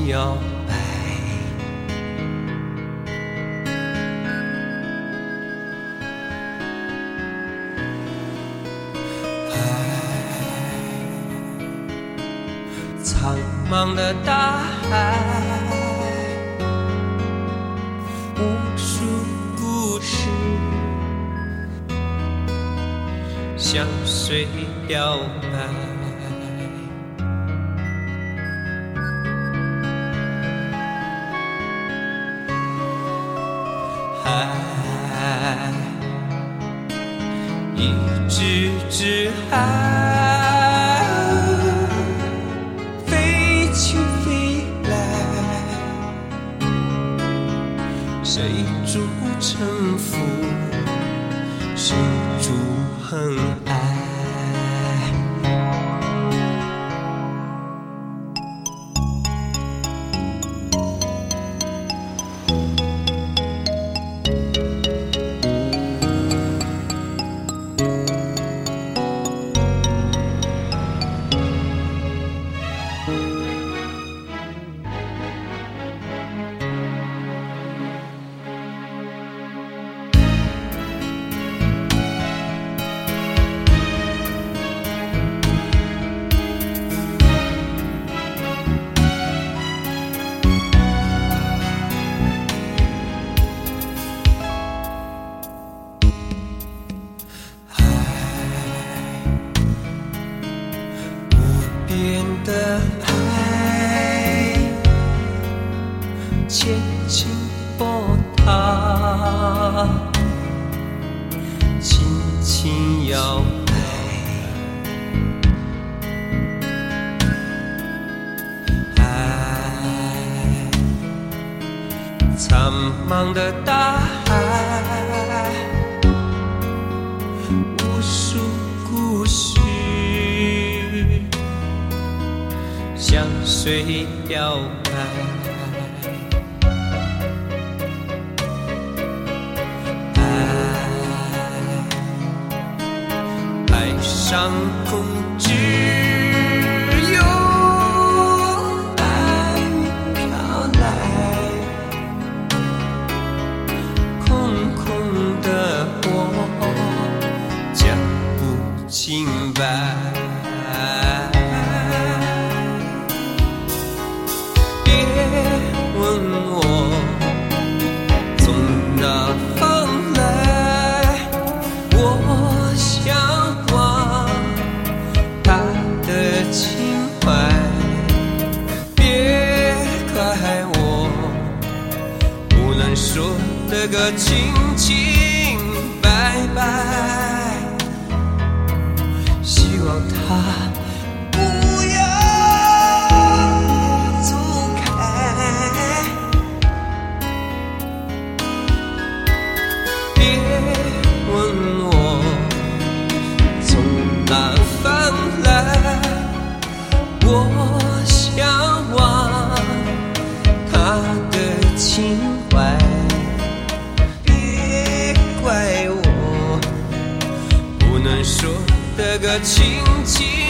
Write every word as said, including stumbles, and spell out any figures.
轻摇摆。苍茫的大海，无数故事像水摇摆。海，一只只海，飞去飞来，谁主沉浮，谁主恨爱。的爱，轻轻波涛，轻轻摇摆。爱，苍茫的大海，无数故事像水摇摆。爱，海上空只有爱飘来，空空的我讲不清白。问我从哪方来，我向往他的情怀。别怪我不能说的个清清白白，希望他不要哪方来，我向往他的情怀。别怪我不能说的个清清